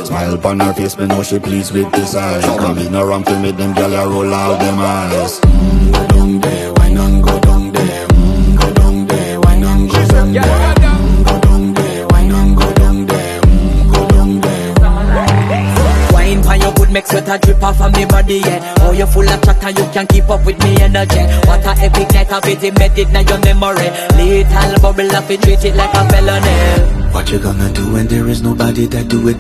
Smile upon her face, me know she pleased with this eyes. Come in around to make them gyal a roll out them eyes. Go down there, why not go down there? Go down there, why not go down there? Go down there, why not go down there? Go down there. Wine pan your good, make sweat a drip off of me body, yeah. Oh, you full of chat and you can keep up with me energy. What a epic night of it, made it now your memory. Little bubble of it, treat it like a felony. What you gonna do when there is nobody that do it?